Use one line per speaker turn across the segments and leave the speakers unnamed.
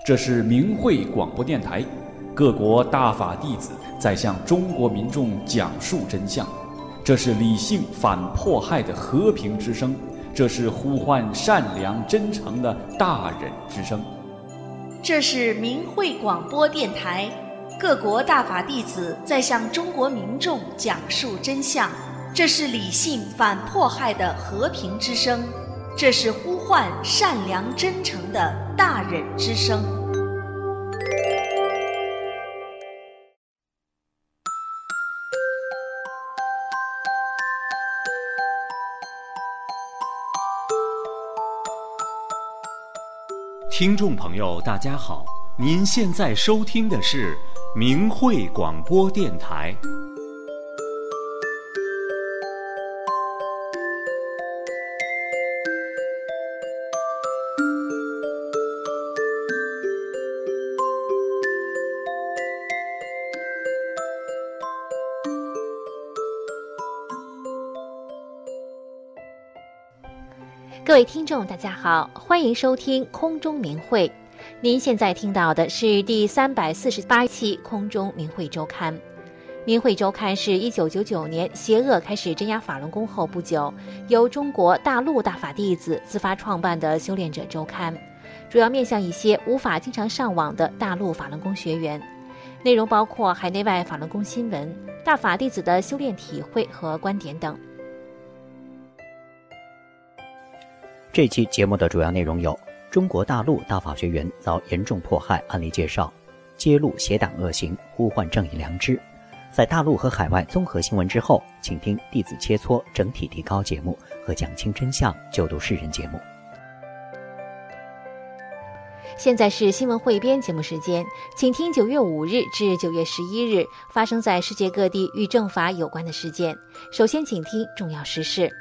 这是明慧广播电台，各国大法弟子在向中国民众讲述真相。这是理性反迫害的和平之声，这是呼唤善良真诚的大忍之声。
这是明慧广播电台，各国大法弟子在向中国民众讲述真相。这是理性反迫害的和平之声，这是呼唤善良真诚的大忍之声。
听众朋友大家好，您现在收听的是明慧广播电台。
各位听众大家好，欢迎收听空中明慧。您现在听到的是第348期空中明慧周刊。明慧周刊是1999年邪恶开始镇压法轮功后不久，由中国大陆大法弟子自发创办的修炼者周刊，主要面向一些无法经常上网的大陆法轮功学员，内容包括海内外法轮功新闻、大法弟子的修炼体会和观点等。
这期节目的主要内容有：中国大陆大法学员遭严重迫害案例介绍，揭露邪党恶行，呼唤正义良知。在大陆和海外综合新闻之后，请听弟子切磋整体提高节目和讲清真相救度世人节目。
现在是新闻汇编节目时间，请听9月5日至9月11日发生在世界各地与正法有关的事件。首先请听重要时事。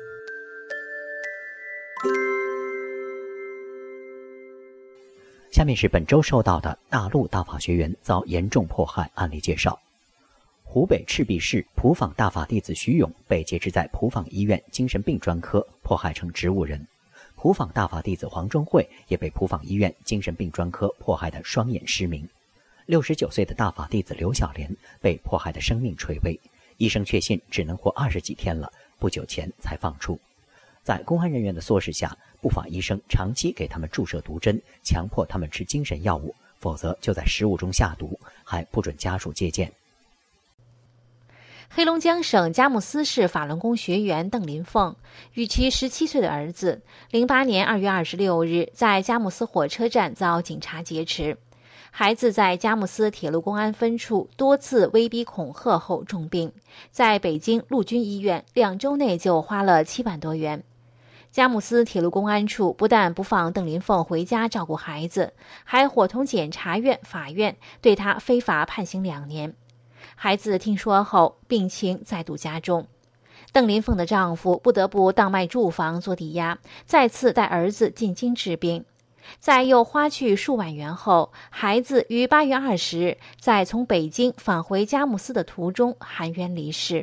下面是本周收到的大陆大法学员遭严重迫害案例介绍。湖北赤壁市普坊大法弟子徐勇被劫持在普坊医院精神病专科，迫害成植物人。普坊大法弟子黄忠慧也被普坊医院精神病专科迫害得双眼失明。69岁的大法弟子刘小莲被迫害得生命垂危，医生确信只能活20几天了，不久前才放出。在公安人员的唆使下，不法医生长期给他们注射毒针，强迫他们吃精神药物，否则就在食物中下毒，还不准家属接见。
黑龙江省佳木斯市法轮功学员邓林凤与其17岁的儿子08年2月26日在佳木斯火车站遭警察劫持。孩子在佳木斯铁路公安分处多次威逼恐吓后重病，在北京陆军医院2周内就花了7万多元。佳木斯铁路公安处不但不放邓林凤回家照顾孩子，还伙同检察院、法院对他非法判刑2年。孩子听说后，病情再度加重。邓林凤的丈夫不得不当卖住房做抵押，再次带儿子进京治病。在又花去数万元后，孩子于8月20日在从北京返回佳木斯的途中含冤离世。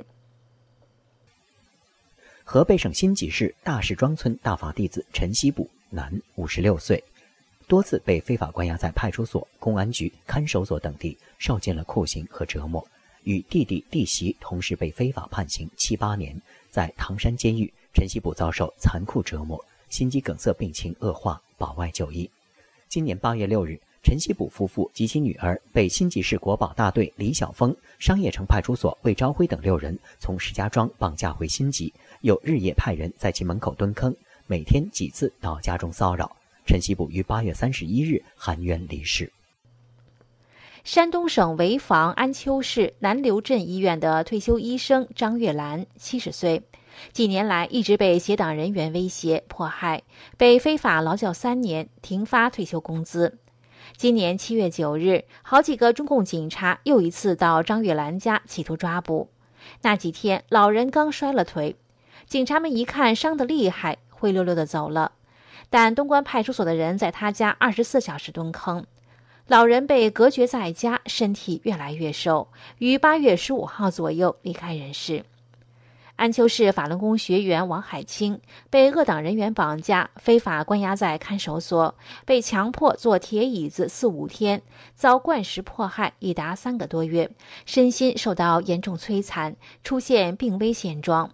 河北省辛集市大石庄村大法弟子陈西卜，男，56岁，多次被非法关押在派出所、公安局、看守所等地，受尽了酷刑和折磨。与弟弟弟媳同时被非法判刑7、8年，在唐山监狱，陈西卜遭受残酷折磨，心肌梗塞病情恶化，保外就医。今年8月6日，陈西卜夫妇及其女儿被辛集市国保大队李晓峰、商业城派出所魏朝辉等6人从石家庄绑架回辛集，又日夜派人在其门口蹲坑，每天几次到家中骚扰。陈西卜于8月31日含冤离世。
山东省潍坊安丘市南流镇医院的退休医生张月兰70岁，几年来一直被邪党人员威胁迫害，被非法劳教3年，停发退休工资。今年7月9日，好几个中共警察又一次到张月兰家企图抓捕。那几天老人刚摔了腿，警察们一看伤得厉害，灰溜溜地走了。但东关派出所的人在他家24小时蹲坑，老人被隔绝在家，身体越来越瘦，于8月15号左右离开人世。 安丘市法轮功学员王海清被恶党人员绑架，非法关押在看守所，被强迫坐铁椅子4-5天，遭灌食迫害已达3个多月，身心受到严重摧残，出现病危现状。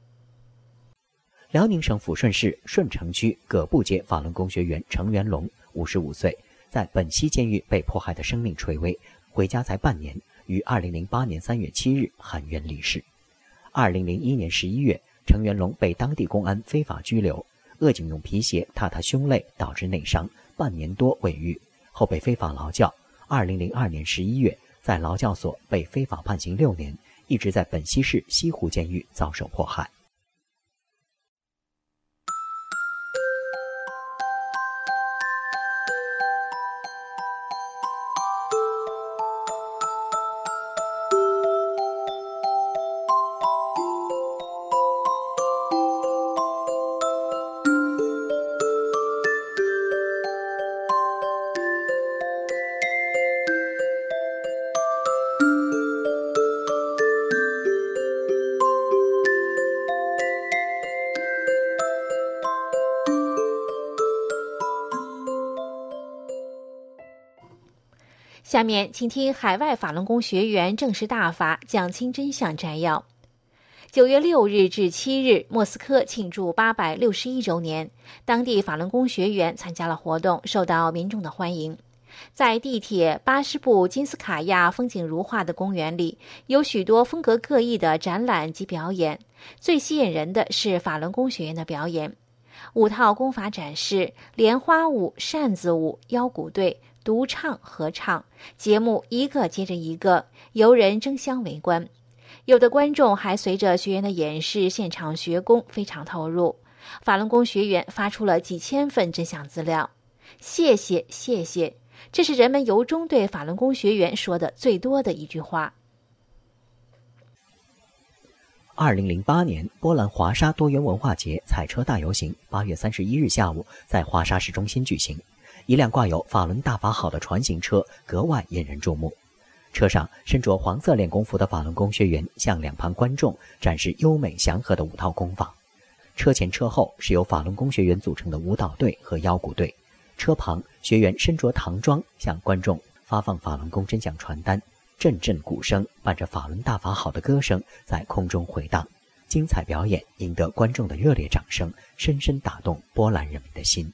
辽宁省抚顺市顺城区葛布街法轮功学员程元龙55岁，在本溪监狱被迫害的生命垂危，回家才半年，于2008年3月7日含冤离世。2001年11月，程元龙被当地公安非法拘留，恶警用皮鞋踏他胸肋，导致内伤，半年多未愈，后被非法劳教。2002年11月，在劳教所被非法判刑6年，一直在本溪市西湖监狱遭受迫害。
下面请听海外法轮功学员正式大法讲清真相摘要。9月6日至7日，莫斯科庆祝861周年，当地法轮功学员参加了活动，受到民众的欢迎。在地铁巴士布金斯卡亚风景如画的公园里，有许多风格各异的展览及表演，最吸引人的是法轮功学员的表演。5套功法展示，莲花舞、扇子舞、腰鼓队、独唱、合唱，节目一个接着一个，游人争相围观。有的观众还随着学员的演示现场学功，非常投入。法轮功学员发出了几千份真相资料。谢谢，谢谢，这是人们由衷对法轮功学员说的最多的一句话。
2008年，波兰华沙多元文化节彩车大游行8月31日下午在华沙市中心举行。一辆挂有法轮大法好的船型车格外引人注目，车上身着黄色练功服的法轮功学员向两旁观众展示优美祥和的5套功法。车前车后是由法轮功学员组成的舞蹈队和腰鼓队，车旁学员身着唐装向观众发放法轮功真相传单，阵阵鼓声伴着法轮大法好的歌声在空中回荡，精彩表演赢得观众的热烈掌声，深深打动波兰人民的心。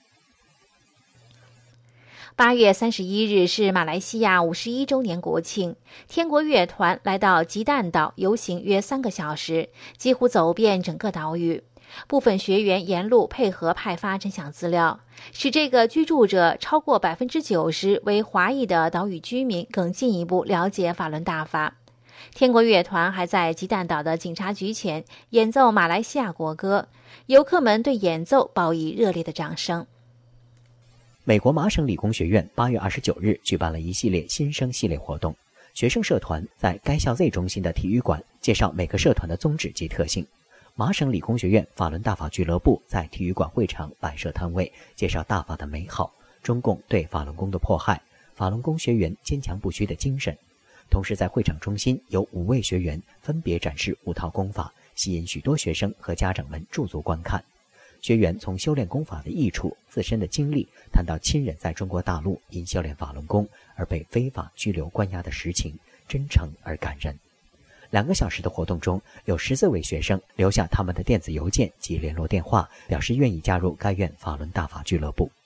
8月31日是马来西亚51周年国庆，天国乐团来到吉蛋岛游行约3个小时，几乎走遍整个岛屿。部分学员沿路配合派发真相资料，使这个居住者超过90%为华裔的岛屿居民更进一步了解法轮大法。天国乐团还在吉蛋岛的警察局前演奏马来西亚国歌，游客们对演奏报以热烈的掌声。
美国麻省理工学院8月29日举办了一系列新生系列活动，学生社团在该校 Z 中心的体育馆介绍每个社团的宗旨及特性。麻省理工学院法轮大法俱乐部在体育馆会场摆设摊位，介绍大法的美好，中共对法轮功的迫害，法轮功学员坚强不屈的精神。同时在会场中心有5位学员分别展示5套功法，吸引许多学生和家长们驻足观看。学员从修炼功法的益处、自身的经历，谈到亲人在中国大陆因修炼法轮功而被非法拘留关押的实情，真诚而感人。2个小时的活动中，有14位学生留下他们的电子邮件及联络电话，表示愿意加入该院法轮大法俱乐部。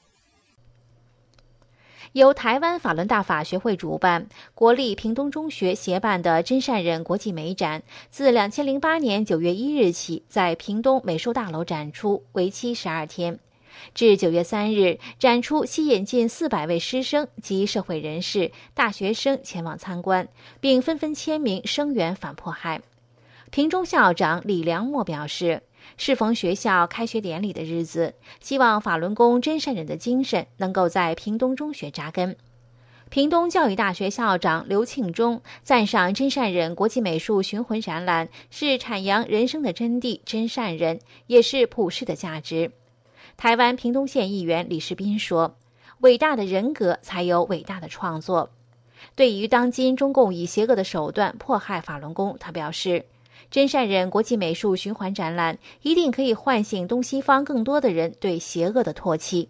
由台湾法轮大法学会主办，国立屏东中学协办的真善人国际美展，自2008年9月1日起在屏东美术大楼展出，为期12天。至9月3日，展出吸引近400位师生及社会人士、大学生前往参观，并纷纷签名声援反迫害。屏中校长李良墨表示，适逢学校开学典礼的日子，希望法轮功真善人的精神能够在屏东中学扎根。屏东教育大学校长刘庆忠赞赏真善人国际美术巡回展览是阐扬人生的真谛，真善人也是普世的价值。台湾屏东县议员李世斌说，伟大的人格才有伟大的创作。对于当今中共以邪恶的手段迫害法轮功，他表示， 真善忍国际美术循环展览一定可以唤醒东西方更多的人对邪恶的唾弃。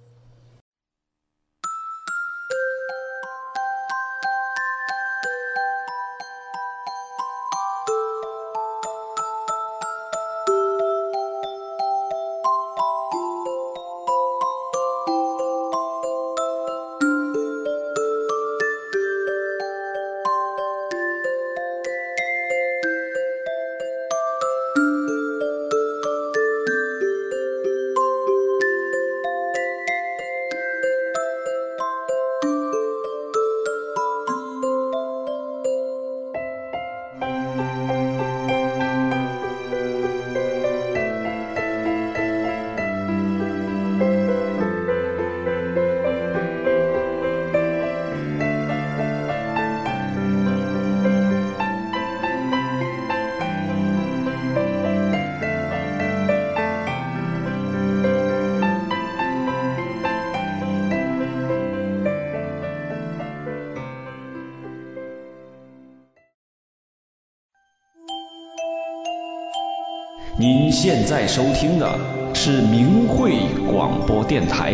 您现在收听的是明慧广播电台。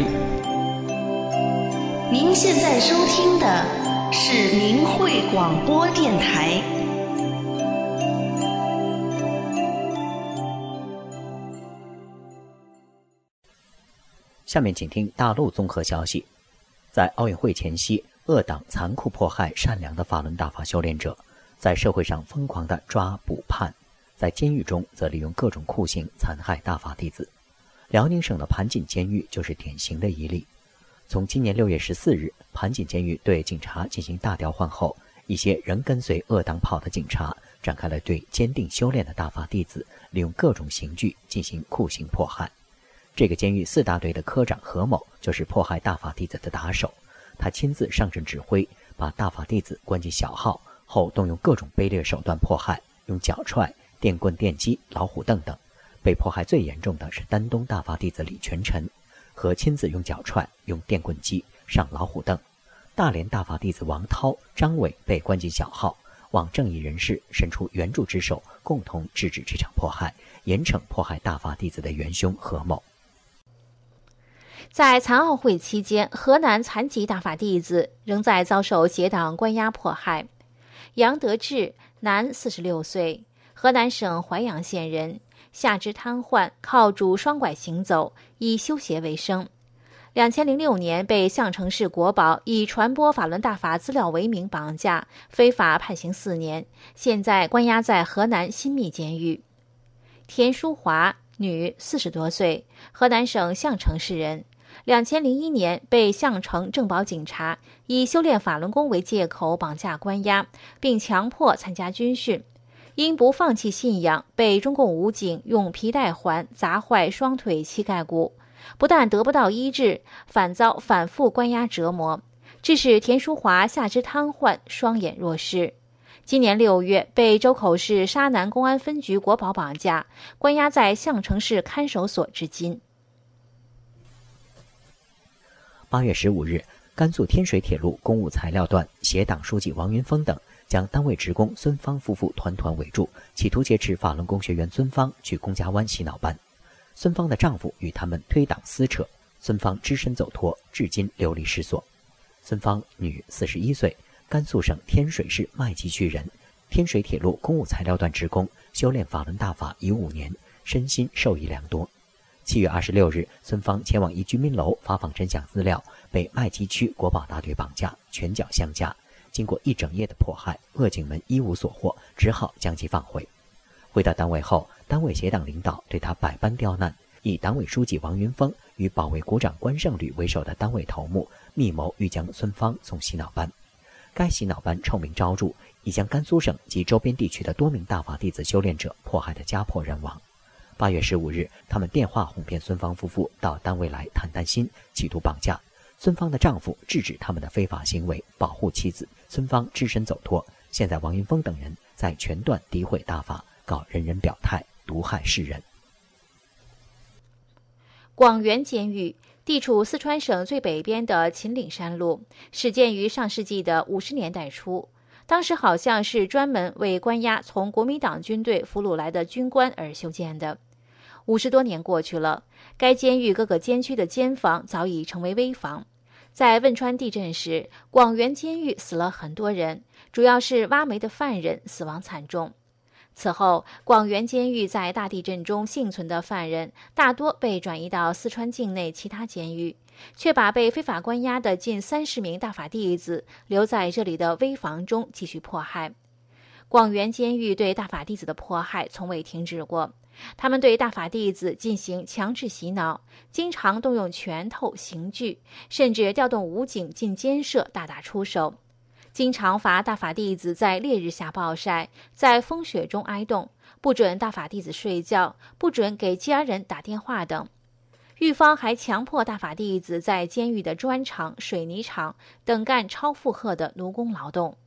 您现在收听的是明慧广播电台。
下面请听大陆综合消息。在奥运会前夕，恶党残酷迫害善良的法轮大法修炼者，在社会上疯狂地抓捕判，在监狱中则利用各种酷刑残害大法弟子。辽宁省的盘锦监狱就是典型的一例。从今年6月14日，盘锦监狱对警察进行大调换后，一些仍跟随恶党跑的警察展开了对坚定修炼的大法弟子利用各种刑具进行酷刑迫害。这个监狱4大队的科长何某就是迫害大法弟子的打手，他亲自上阵指挥，把大法弟子关进小号后，动用各种卑劣手段迫害，用脚踹、电棍、电击、老虎凳等。被迫害最严重的是丹东大法弟子李全臣，和亲自用脚踹、用电棍击、上老虎凳。大连大法弟子王涛、张伟被关进小号，望正义人士伸出援助之手，共同制止这场迫害，严惩迫害大法弟子的元凶何某。
在残奥会期间，河南残疾大法弟子仍在遭受结党关押迫害。杨德志，男，46岁，河南省淮阳县人，下肢瘫痪，靠拄双拐行走，以修鞋为生。2006年被项城市国保以传播法轮大法资料为名绑架，非法判刑4年，现在关押在河南新密监狱。田淑华，女，40多岁，河南省项城市人。2001年被项城政保警察以修炼法轮功为借口绑架关押，并强迫参加军训。因不放弃信仰，被中共武警用皮带环砸坏双腿膝盖骨，不但得不到医治，反遭反复关押折磨，致使田淑华下肢瘫痪，双眼弱视。今年6月被周口市沙南公安分局国保绑架，关押在项城市看守所至今。
8月15日，甘肃天水铁路公务材料段协党书记王云峰等将单位职工孙芳夫妇团团围住，企图劫持法轮功学员孙芳去公家湾洗脑班。孙芳的丈夫与他们推搪撕扯，孙芳只身走脱，至今流离失所。孙芳，女，41岁，甘肃省天水市麦集区人，天水铁路公务材料段职工，修炼法轮大法已5年，身心受益良多。7月26日，孙芳前往一居民楼发放真相资料，被麦集区国保大队绑架，拳脚相加。经过1整夜的迫害，恶警们一无所获，只好将其放回。回到单位后，单位协党领导对他百般刁难，以党委书记王云峰与保卫股长关胜履为首的单位头目密谋欲将孙芳送洗脑班。该洗脑班臭名昭著，已将甘肃省及周边地区的多名大法弟子修炼者迫害得家破人亡。8月15日，他们电话哄骗孙芳夫妇到单位来谈谈心，企图绑架。孙芳的丈夫制止他们的非法行为，保护妻子。孙芳只身走脱。现在王云峰等人在全段诋毁大法，告人人表态，毒害世人。
广元监狱地处四川省最北边的秦岭山路，始建于上世纪的50年代初。 当时好像是专门为关押从国民党军队俘虏来的军官而修建的。50多年过去了，该监狱各个监区的监房早已成为危房。在汶川地震时，广元监狱死了很多人，主要是挖煤的犯人死亡惨重。此后，广元监狱在大地震中幸存的犯人大多被转移到四川境内其他监狱，却把被非法关押的近30名大法弟子留在这里的危房中继续迫害。广元监狱对大法弟子的迫害从未停止过，他们对大法弟子进行强制洗脑，经常动用拳头、刑具，甚至调动武警进监舍大打出手。经常罚大法弟子在烈日下暴晒，在风雪中挨冻，不准大法弟子睡觉，不准给家人打电话等。狱方还强迫大法弟子在监狱的砖厂、水泥厂等干超负荷的奴工劳动。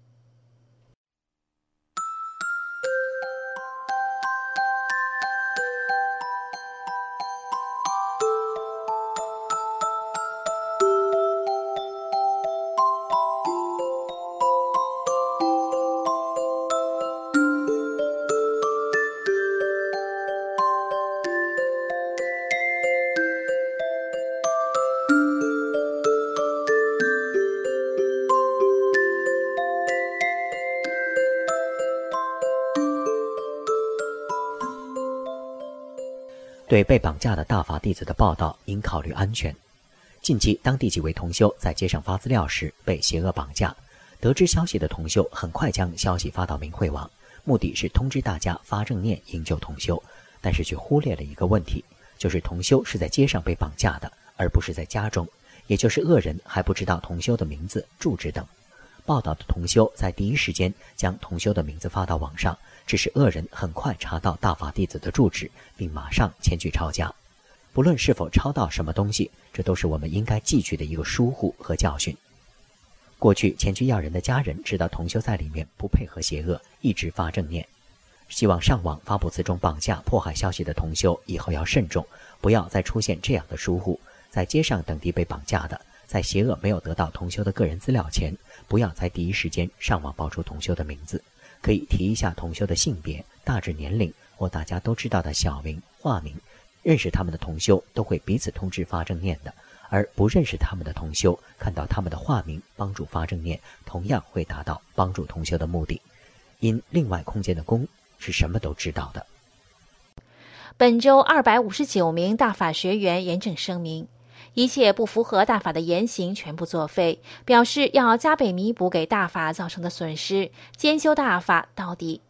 对被绑架的大法弟子的报道应考虑安全。近期，当地几位同修在街上发资料时被邪恶绑架，得知消息的同修很快将消息发到明慧网，目的是通知大家发正念营救同修，但是却忽略了一个问题，就是同修是在街上被绑架的，而不是在家中，也就是恶人还不知道同修的名字、住址等。报道的同修在第一时间将同修的名字发到网上，致使恶人很快查到大法弟子的住址，并马上前去抄家。不论是否抄到什么东西，这都是我们应该记取的一个疏忽和教训。过去前去要人的家人知道同修在里面不配合邪恶，一直发正念。希望上网发布此种绑架迫害消息的同修以后要慎重，不要再出现这样的疏忽。在街上等地被绑架的，在邪恶没有得到同修的个人资料前，不要在第一时间上网报出同修的名字，可以提一下同修的性别、大致年龄或大家都知道的小名、化名。认识他们的同修都会彼此通知发正念的，而不认识他们的同修看到他们的化名帮助发正念，同样会达到帮助同修的目的。因另外空间的功是什么都知道的。
本周259名大法学员严正声明，一切不符合大法的言行全部作废，表示要加倍弥补给大法造成的损失，兼修大法到底。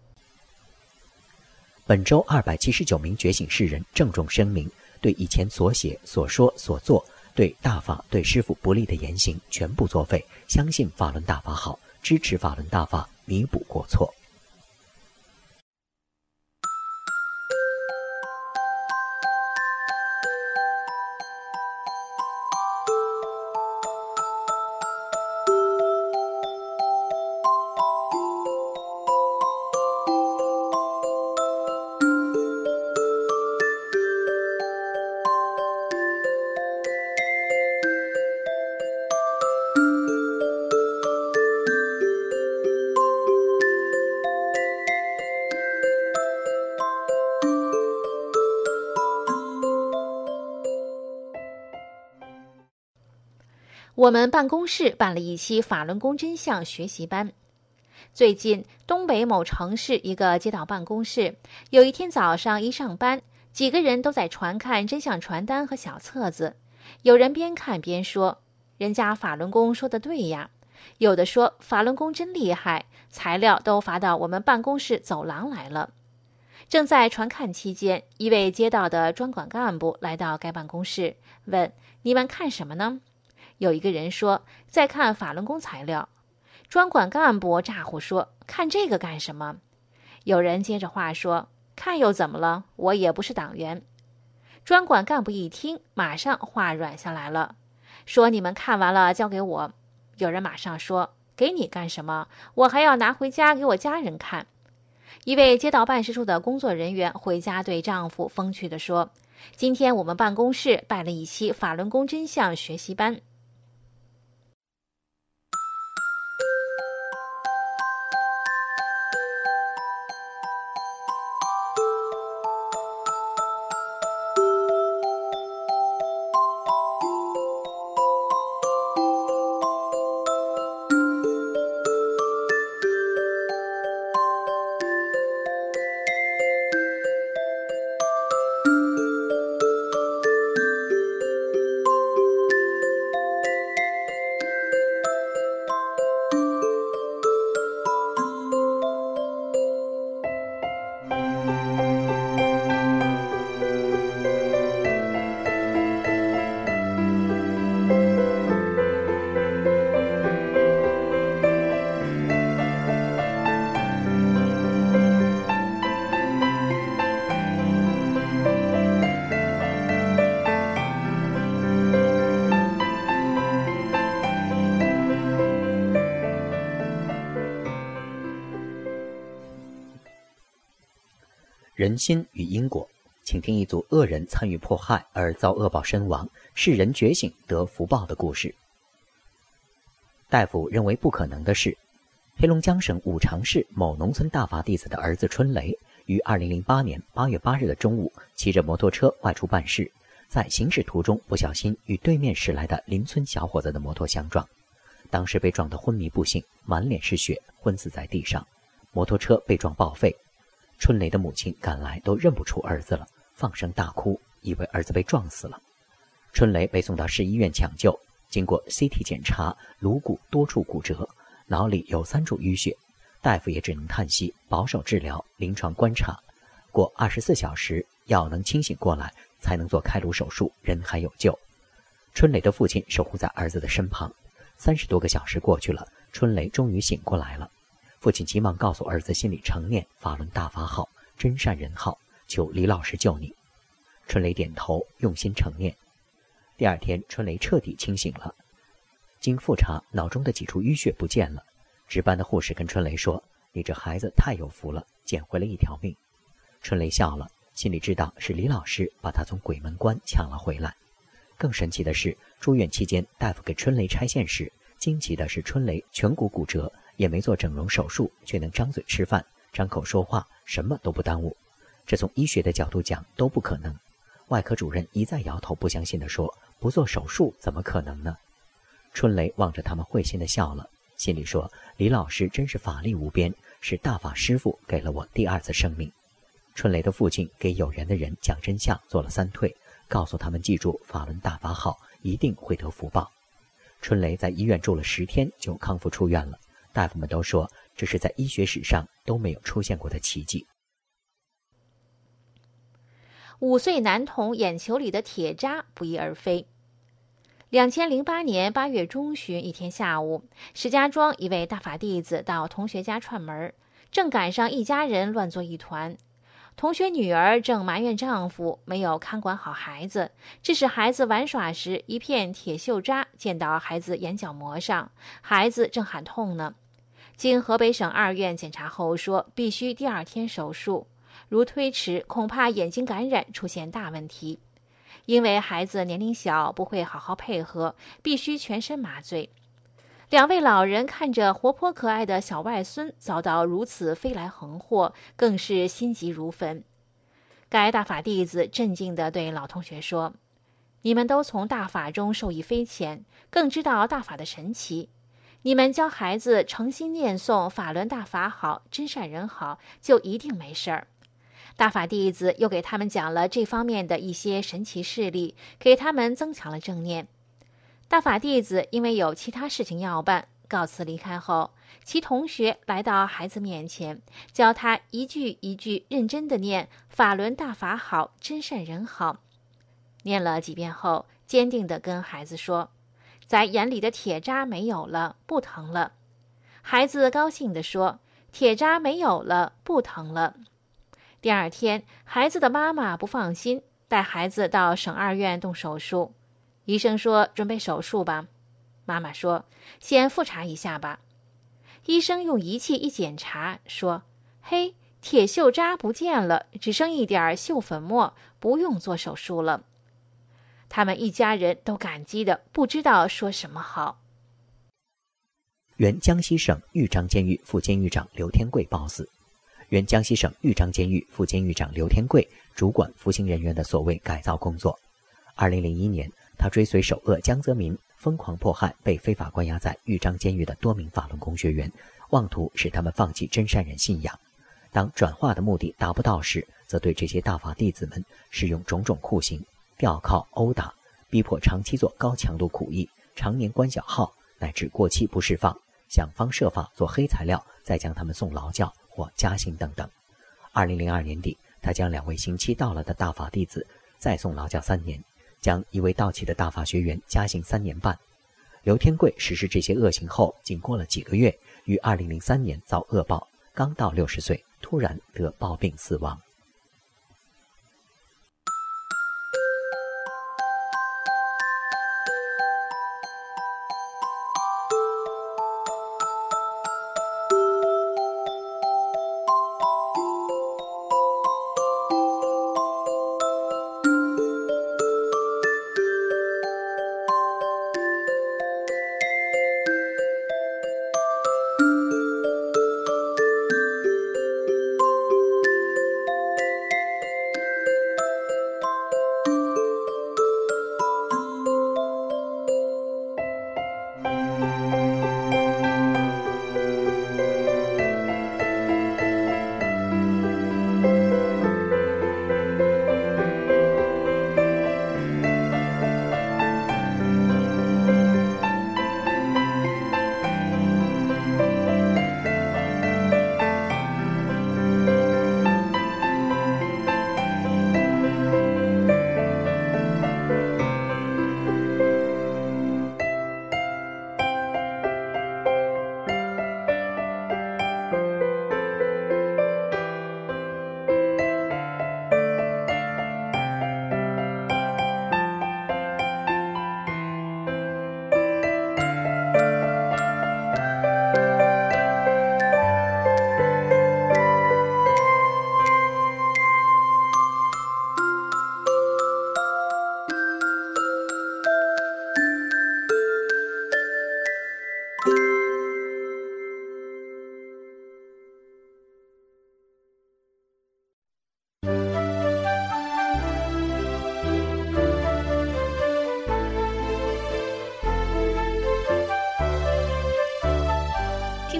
本周279名觉醒世人郑重声明，对以前所写、所说、所做对大法、对师父不利的言行全部作废，相信法轮大法好，支持法轮大法，弥补过错。
我们办公室办了一期法轮功真相学习班。最近，东北某城市一个街道办公室，有一天早上一上班，几个人都在传看真相传单和小册子。有人边看边说：“人家法轮功说的对呀。”有的说：“法轮功真厉害，材料都发到我们办公室走廊来了。”正在传看期间，一位街道的专管干部来到该办公室，问：“你们看什么呢？”有一个人说：“在看法轮功材料。”专管干部咋呼说：“看这个干什么？”有人接着话说：“看又怎么了？我也不是党员。”专管干部一听，马上话软下来了，说：“你们看完了交给我。”有人马上说：“给你干什么？我还要拿回家给我家人看。”一位街道办事处的工作人员回家对丈夫风趣地说：“今天我们办公室办了一期法轮功真相学习班。”
人心与因果，请听一组恶人参与迫害而遭恶报身亡，世人觉醒得福报的故事。大夫认为不可能的是，黑龙江省五常市某农村大法弟子的儿子春雷于2008年8月8日的中午骑着摩托车外出办事，在行驶途中不小心与对面驶来的邻村小伙子的摩托相撞，当时被撞得昏迷不醒，满脸是血，昏死在地上，摩托车被撞报废。春雷的母亲赶来都认不出儿子了，放声大哭，以为儿子被撞死了。春雷被送到市医院抢救，经过 CT 检查，颅骨多处骨折，脑里有3处淤血，大夫也只能叹息，保守治疗，临床观察，过24小时要能清醒过来，才能做开颅手术，人还有救。春雷的父亲守护在儿子的身旁，30多个小时过去了，春雷终于醒过来了。父亲急忙告诉儿子心里诚念法轮大法好，真善人好，求李老师救你。春雷点头，用心诚念。第二天，春雷彻底清醒了，经复查，脑中的几处淤血不见了。值班的护士跟春雷说：“你这孩子太有福了，捡回了一条命。”春雷笑了，心里知道是李老师把他从鬼门关抢了回来。更神奇的是，住院期间，大夫给春雷拆线时，惊奇的是春雷颧骨骨折，也没做整容手术，却能张嘴吃饭，张口说话，什么都不耽误。这从医学的角度讲都不可能。外科主任一再摇头不相信地说：“不做手术怎么可能呢？”春雷望着他们会心地笑了，心里说：“李老师真是法力无边，是大法师父给了我第2次生命。”春雷的父亲给有缘的人讲真相，做了3退，告诉他们记住法轮大法好，一定会得福报。春雷在医院住了10天就康复出院了，大夫们都说这是在医学史上都没有出现过的奇迹。
5岁男童眼球里的铁渣不翼而飞。2008年8月中旬一天下午，石家庄一位大法弟子到同学家串门，正赶上一家人乱作一团。同学女儿正埋怨丈夫没有看管好孩子，致使孩子玩耍时一片铁锈渣溅到孩子眼角膜上，孩子正喊痛呢。经河北省2院检查后说，必须第2天手术，如推迟恐怕眼睛感染出现大问题。因为孩子年龄小，不会好好配合，必须全身麻醉。2位老人看着活泼可爱的小外孙遭到如此飞来横祸，更是心急如焚。该大法弟子镇静地对老同学说：“你们都从大法中受益匪浅，更知道大法的神奇。你们教孩子诚心念诵法轮大法好，真善人好，就一定没事儿。”大法弟子又给他们讲了这方面的一些神奇事例，给他们增强了正念。大法弟子因为有其他事情要办，告辞离开后，其同学来到孩子面前，教他一句一句认真地念法轮大法好，真善人好。念了几遍后，坚定地跟孩子说：“在眼里的铁渣没有了，不疼了。”孩子高兴地说：“铁渣没有了，不疼了。”第2天，孩子的妈妈不放心，带孩子到省2院动手术。医生说：“准备手术吧。”妈妈说：“先复查一下吧。”医生用仪器一检查，说：“嘿，铁锈渣不见了，只剩一点锈粉末，不用做手术了。”他们一家人都感激的不知道说什么好。
原江西省豫章监狱副监狱长刘天贵暴死。原江西省豫章监狱副监狱长刘天贵主管服刑人员的所谓改造工作。2001年，他追随首恶江泽民，疯狂迫害被非法关押在豫章监狱的多名法轮功学员，妄图使他们放弃真善人信仰。当转化的目的达不到时，则对这些大法弟子们使用种种酷刑，吊铐、殴打，逼迫长期做高强度苦役，常年关小号，乃至过期不释放，想方设法做黑材料，再将他们送劳教或加刑等等。2002年底，他将2位刑期到了的大法弟子再送劳教3年，将1位到期的大法学员加刑3年半。刘天贵实施这些恶行后，仅过了几个月，于2003年遭恶报，刚到60岁，突然得暴病死亡。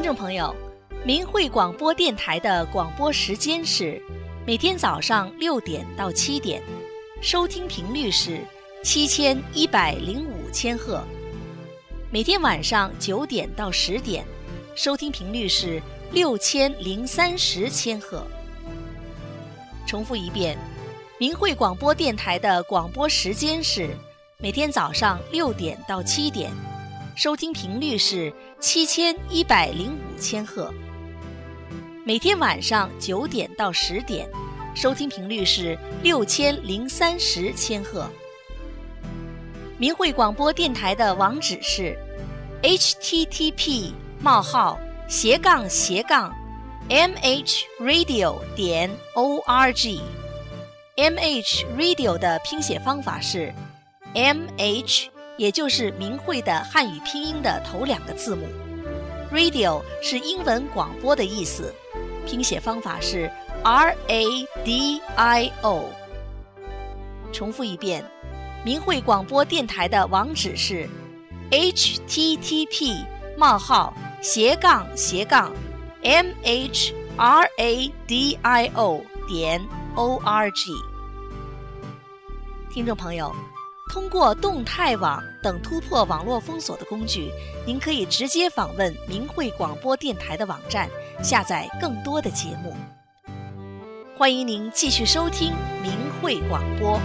众朋友，明慧广播电台的广播时间是每天早上6点到7点，收听频率是7105千赫；每天晚上9点到10点，收听频率是6030千赫。重复一遍，明慧广播电台的广播时间是每天早上6点到7点，收听频率是7105千赫；每天晚上9点到10点，收听频率是6030千赫。明慧广播电台的网址是 http://mhradio.org。 MH Radio 的拼写方法是 MH， 也就是明慧的汉语拼音的头2个字母。Radio 是英文广播的意思，拼写方法是 RADIO。 重复一遍，明慧广播电台的网址是 http://mhradio.org。 听众朋友，通过动态网等突破网络封锁的工具，您可以直接访问明慧广播电台的网站，下载更多的节目。欢迎您继续收听明慧广播。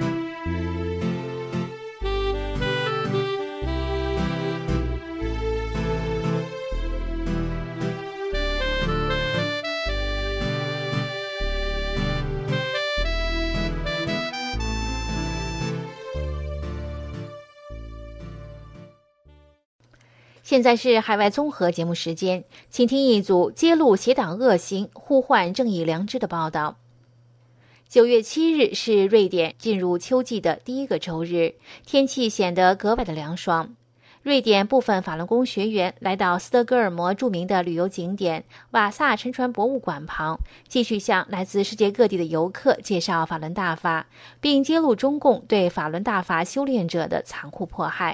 现在是海外综合节目时间，请听一组揭露邪党恶行、呼唤正义良知的报道。9月7日是瑞典进入秋季的第一个周日，天气显得格外的凉爽。瑞典部分法轮功学员来到斯德哥尔摩著名的旅游景点瓦萨沉船博物馆旁，继续向来自世界各地的游客介绍法轮大法，并揭露中共对法轮大法修炼者的残酷迫害。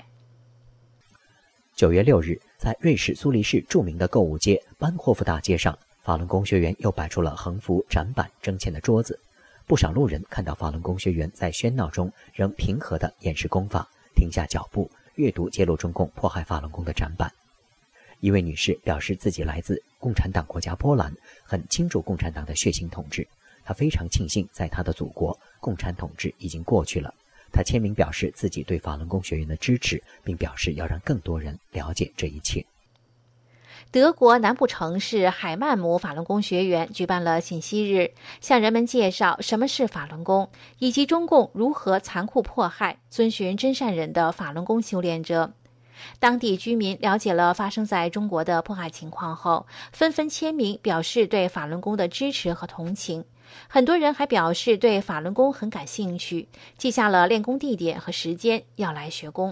9月6日，在瑞士苏黎世著名的购物街班霍夫大街上，法轮功学员又摆出了横幅、展板、挣钱的桌子。不少路人看到法轮功学员在喧闹中仍平和地演示功法，停下脚步，阅读揭露中共迫害法轮功的展板。一位女士表示自己来自共产党国家波兰，很清楚共产党的血腥统治，她非常庆幸在她的祖国，共产统治已经过去了。他签名表示自己对法轮功学员的支持，并表示要让更多人了解这一切。
德国南部城市海曼姆法轮功学员举办了信息日，向人们介绍什么是法轮功，以及中共如何残酷迫害遵循真善忍的法轮功修炼者。当地居民了解了发生在中国的迫害情况后，纷纷签名表示对法轮功的支持和同情。很多人还表示对法轮功很感兴趣，记下了练功地点和时间，要来学功。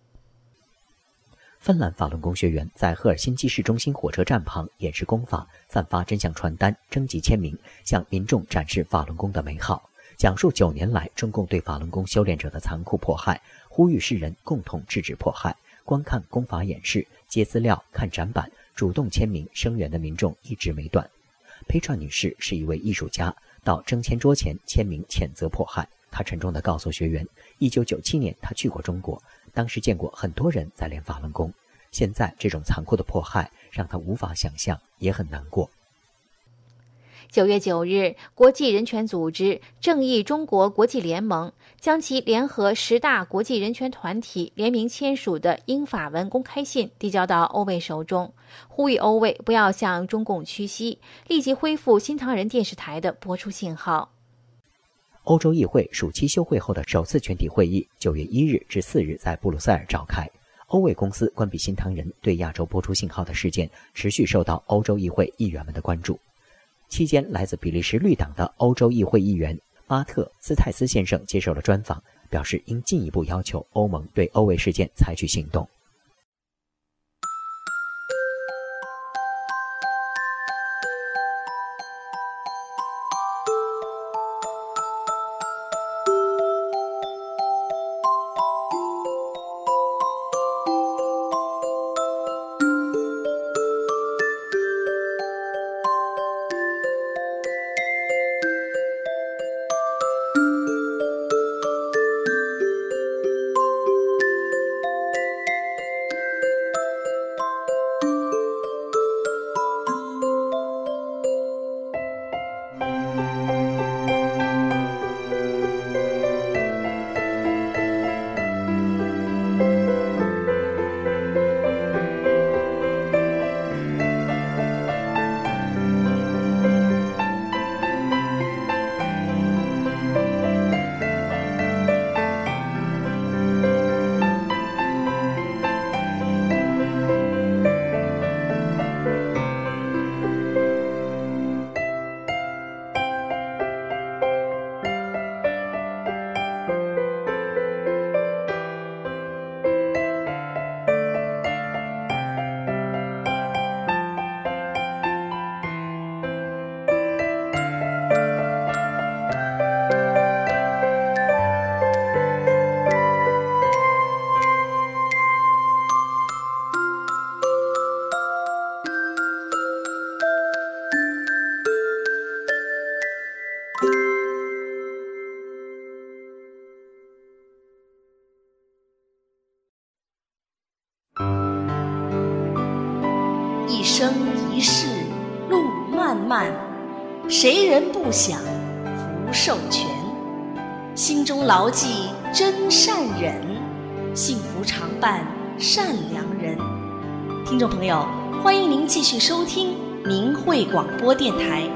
芬兰法轮功学员在赫尔辛基市中心火车站旁演示功法，散发真相传单，征集签名，向民众展示法轮功的美好，讲述9年来中共对法轮功修炼者的残酷迫害，呼吁世人共同制止迫害。观看功法演示、接资料、看展板、主动签名声援的民众一直没断。佩川女士是一位艺术家，到征签桌前签名谴责迫害。她沉重地告诉学员，1997年她去过中国，当时见过很多人在练法轮功，现在这种残酷的迫害让她无法想象，也很难过。
9月9日，国际人权组织正义中国国际联盟将其联合10大国际人权团体联名签署的英法文公开信递交到欧卫手中，呼吁欧卫不要向中共屈膝，立即恢复新唐人电视台的播出信号。
欧洲议会暑期休会后的首次全体会议9月1日至4日在布鲁塞尔召开。欧卫公司关闭新唐人对亚洲播出信号的事件持续受到欧洲议会议员们的关注。期间，来自比利时绿党的欧洲议会议员巴特斯泰斯先生接受了专访，表示应进一步要求欧盟对欧卫事件采取行动。
生一世路漫漫，谁人不想福寿全？心中牢记真善忍，幸福常伴善良人。听众朋友，欢迎您继续收听明慧广播电台。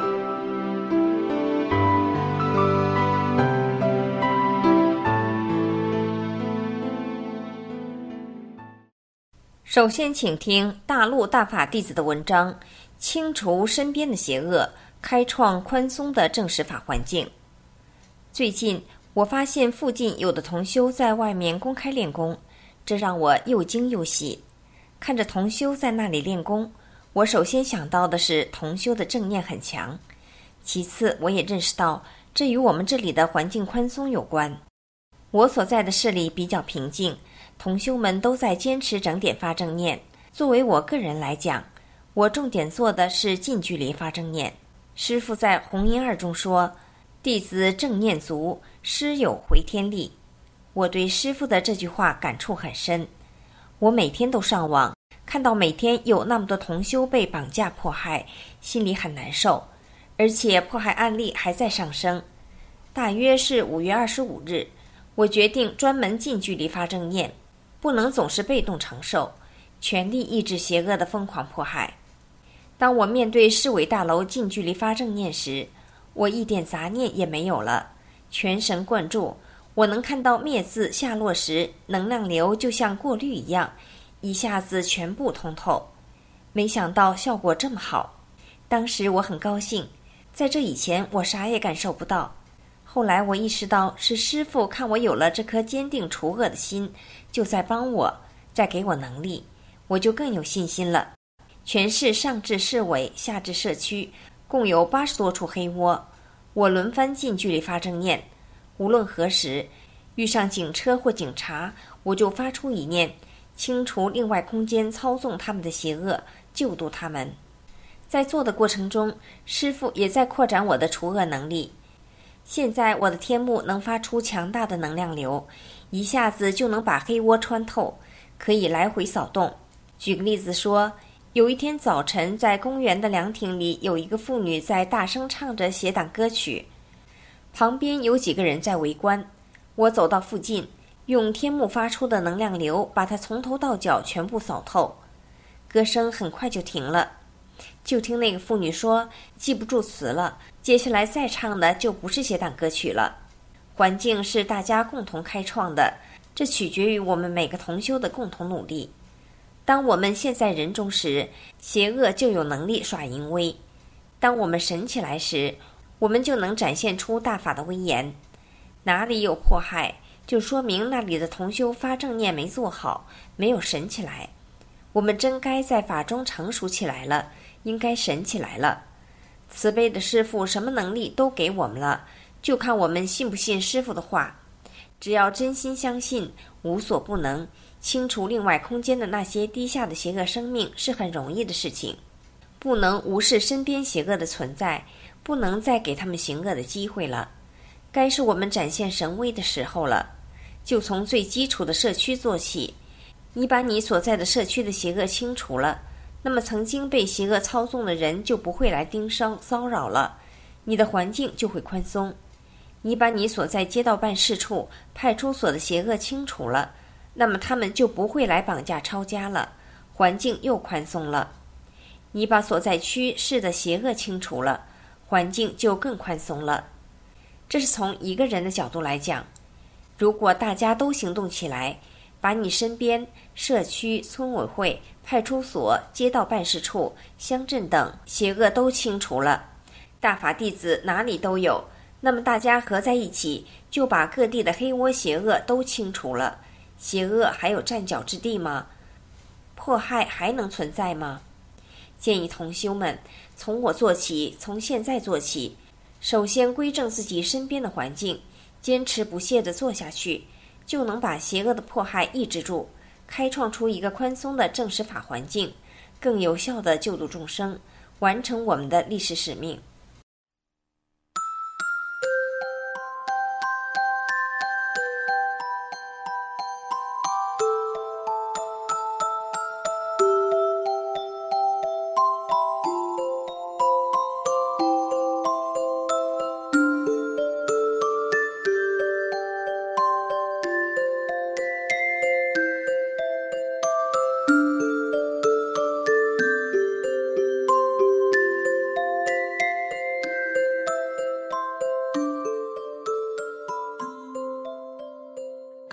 首先请听大陆大法弟子的文章，清除身边的邪恶，开创宽松的正实法环境。最近我发现附近有的同修在外面公开练功，这让我又惊又喜。看着同修在那里练功，我首先想到的是同修的正念很强，其次我也认识到这与我们这里的环境宽松有关。我所在的市里比较平静，同修们都在坚持整点发正念。作为我个人来讲，我重点做的是近距离发正念。师父在弘音二中说，弟子正念足，师有回天力。我对师父的这句话感触很深。我每天都上网，看到每天有那么多同修被绑架迫害，心里很难受，而且迫害案例还在上升。大约是5月25日，我决定专门近距离发正念，不能总是被动承受，全力抑制邪恶的疯狂迫害。当我面对市委大楼近距离发正念时，我一点杂念也没有了，全神贯注。我能看到灭字下落时，能量流就像过滤一样，一下子全部通透。没想到效果这么好，当时我很高兴，在这以前我啥也感受不到。后来我意识到是师父看我有了这颗坚定除恶的心，就在帮我，在给我能力，我就更有信心了。全市上至市委，下至社区，共有80多处黑窝，我轮番近距离发正念。无论何时遇上警车或警察，我就发出一念，清除另外空间操纵他们的邪恶，救度他们。在做的过程中，师父也在扩展我的除恶能力。现在我的天幕能发出强大的能量流，一下子就能把黑窝穿透，可以来回扫动。举个例子说，有一天早晨在公园的凉亭里，有一个妇女在大声唱着邪党歌曲，旁边有几个人在围观。我走到附近，用天幕发出的能量流把它从头到脚全部扫透。歌声很快就停了，就听那个妇女说记不住词了，接下来再唱的就不是邪党歌曲了。环境是大家共同开创的，这取决于我们每个同修的共同努力。当我们陷在人中时，邪恶就有能力耍淫威；当我们神起来时，我们就能展现出大法的威严。哪里有迫害，就说明那里的同修发正念没做好，没有神起来。我们真该在法中成熟起来了，应该神起来了。慈悲的师父什么能力都给我们了，就看我们信不信师父的话。只要真心相信，无所不能，清除另外空间的那些低下的邪恶生命是很容易的事情。不能无视身边邪恶的存在，不能再给他们行恶的机会了。该是我们展现神威的时候了。就从最基础的社区做起，你把你所在的社区的邪恶清除了，那么曾经被邪恶操纵的人就不会来盯梢骚扰了，你的环境就会宽松。你把你所在街道办事处、派出所的邪恶清除了，那么他们就不会来绑架抄家了，环境又宽松了。你把所在区市的邪恶清除了，环境就更宽松了。这是从一个人的角度来讲。如果大家都行动起来，把你身边社区、村委会、派出所、街道办事处、乡镇等邪恶都清除了，大法弟子哪里都有，那么大家合在一起，就把各地的黑窝邪恶都清除了。邪恶还有站脚之地吗？迫害还能存在吗？建议同修们从我做起，从现在做起，首先归正自己身边的环境，坚持不懈地做下去，就能把邪恶的迫害抑制住，开创出一个宽松的正实法环境，更有效地救度众生，完成我们的历史使命。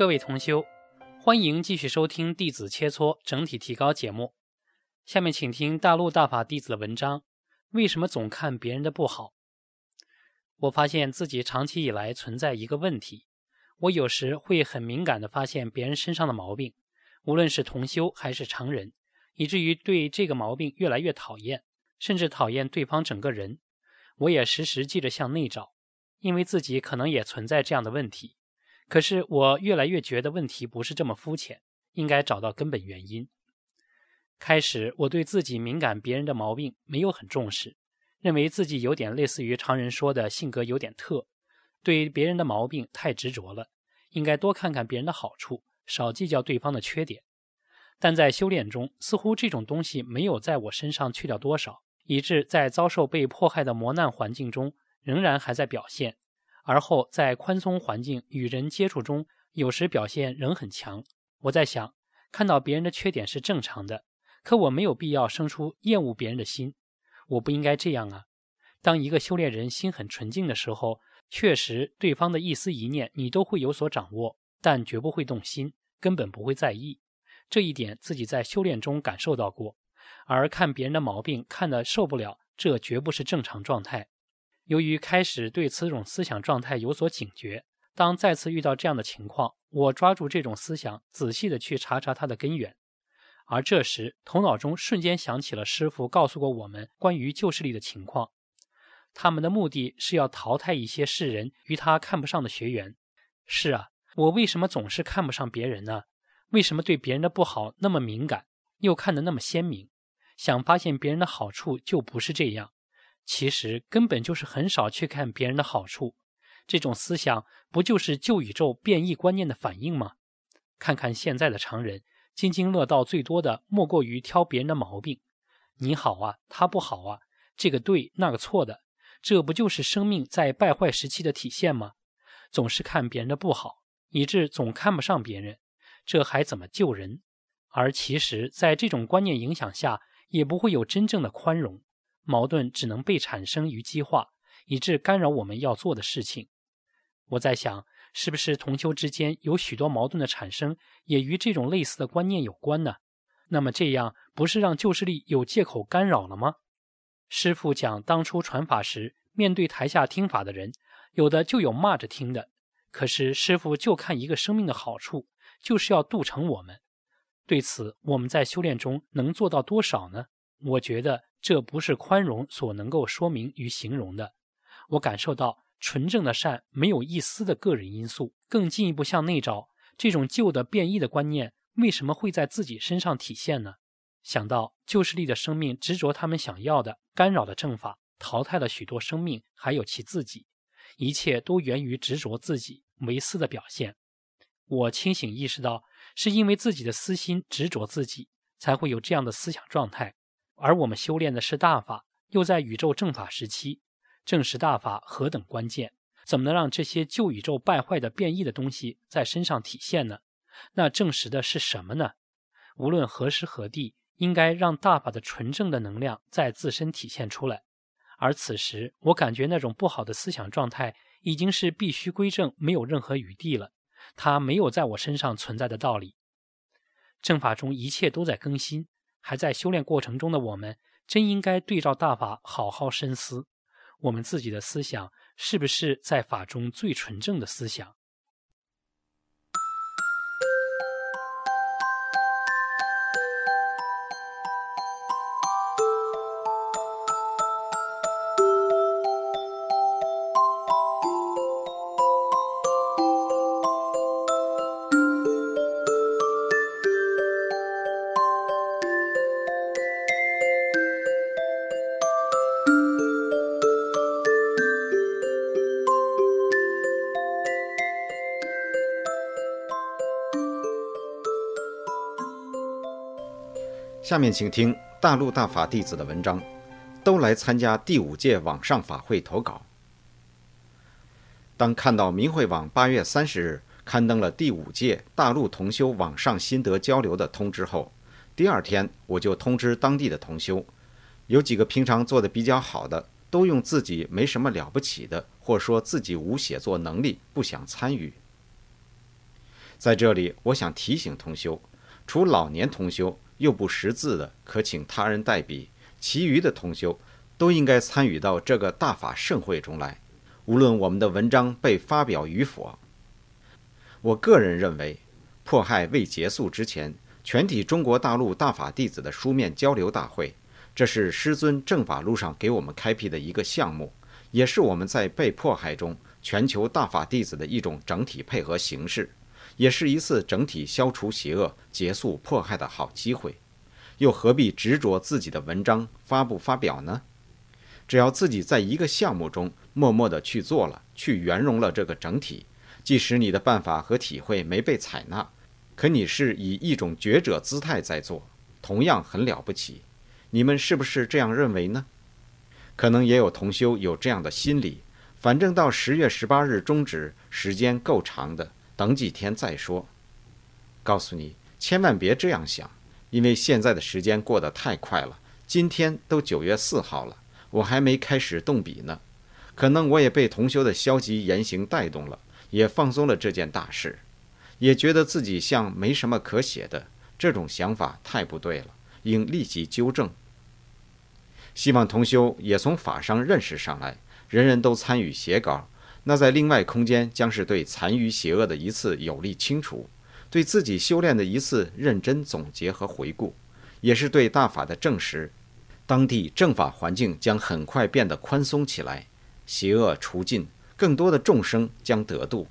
各位同修，欢迎继续收听弟子切磋整体提高节目。下面请听大陆大法弟子的文章，为什么总看别人的不好？我发现自己长期以来存在一个问题，我有时会很敏感地发现别人身上的毛病，无论是同修还是常人，以至于对这个毛病越来越讨厌，甚至讨厌对方整个人。我也时时记着向内找，因为自己可能也存在这样的问题。可是我越来越觉得问题不是这么肤浅，应该找到根本原因。开始我对自己敏感别人的毛病没有很重视，认为自己有点类似于常人说的性格有点特，对别人的毛病太执着了，应该多看看别人的好处，少计较对方的缺点。但在修炼中，似乎这种东西没有在我身上去掉多少，以致在遭受被迫害的磨难环境中仍然还在表现，而后在宽松环境与人接触中有时表现仍很强。我在想，看到别人的缺点是正常的，可我没有必要生出厌恶别人的心，我不应该这样啊。当一个修炼人心很纯净的时候，确实对方的一丝一念你都会有所掌握，但绝不会动心，根本不会在意。这一点自己在修炼中感受到过，而看别人的毛病看得受不了，这绝不是正常状态。由于开始对此种思想状态有所警觉，当再次遇到这样的情况，我抓住这种思想，仔细地去查查它的根源。而这时头脑中瞬间想起了师父告诉过我们关于旧势力的情况，他们的目的是要淘汰一些世人与他看不上的学员。是啊，我为什么总是看不上别人呢？为什么对别人的不好那么敏感，又看得那么鲜明？想发现别人的好处就不是这样，其实根本就是很少去看别人的好处。这种思想不就是旧宇宙变异观念的反应吗？看看现在的常人，津津乐道最多的莫过于挑别人的毛病，你好啊，他不好啊，这个对那个错的，这不就是生命在败坏时期的体现吗？总是看别人的不好，以致总看不上别人，这还怎么救人？而其实在这种观念影响下，也不会有真正的宽容，矛盾只能被产生与激化，以致干扰我们要做的事情。我在想，是不是同修之间有许多矛盾的产生也与这种类似的观念有关呢？那么这样不是让旧势力有借口干扰了吗？师父讲当初传法时，面对台下听法的人，有的就有骂着听的，可是师父就看一个生命的好处，就是要度成我们。对此我们在修炼中能做到多少呢？我觉得这不是宽容所能够说明与形容的。我感受到纯正的善没有一丝的个人因素，更进一步向内找，这种旧的变异的观念为什么会在自己身上体现呢？想到旧势力的生命执着他们想要的，干扰了正法，淘汰了许多生命，还有其自己，一切都源于执着自己为私的表现。我清醒意识到，是因为自己的私心执着自己，才会有这样的思想状态。而我们修炼的是大法，又在宇宙正法时期，正实大法何等关键，怎么能让这些旧宇宙败坏的变异的东西在身上体现呢？那正实的是什么呢？无论何时何地，应该让大法的纯正的能量在自身体现出来。而此时我感觉那种不好的思想状态已经是必须归正，没有任何余地了，它没有在我身上存在的道理。正法中一切都在更新，还在修炼过程中的我们，真应该对照大法好好深思，我们自己的思想是不是在法中最纯正的思想？
下面请听大陆大法弟子的文章，都来参加第5届网上法会投稿。当看到明慧网8月30日刊登了第5届大陆同修网上心得交流的通知后，第2天我就通知当地的同修，有几个平常做得比较好的，都用自己没什么了不起的，或说自己无写作能力，不想参与。 在这里，我想提醒同修，除老年同修又不识字的，可请他人代笔，其余的同修都应该参与到这个大法盛会中来，无论我们的文章被发表与否。我个人认为，迫害未结束之前，全体中国大陆大法弟子的书面交流大会，这是师尊正法路上给我们开辟的一个项目，也是我们在被迫害中全球大法弟子的一种整体配合形式，也是一次整体消除邪恶、结束迫害的好机会。又何必执着自己的文章发不发表呢？只要自己在一个项目中默默地去做了，去圆融了这个整体，即使你的办法和体会没被采纳，可你是以一种觉者姿态在做，同样很了不起。你们是不是这样认为呢？可能也有同修有这样的心理，反正到10月18日终止，时间够长的，等几天再说。告诉你，千万别这样想，因为现在的时间过得太快了，今天都9月4号了，我还没开始动笔呢。可能我也被同修的消极言行带动了，也放松了这件大事，也觉得自己像没什么可写的，这种想法太不对了，应立即纠正。希望同修也从法上认识上来，人人都参与写稿，那在另外空间将是对残余邪恶的一次有力清除，对自己修炼的一次认真总结和回顾，也是对大法的证实。当地正法环境将很快变得宽松起来，邪恶除尽，更多的众生将得度。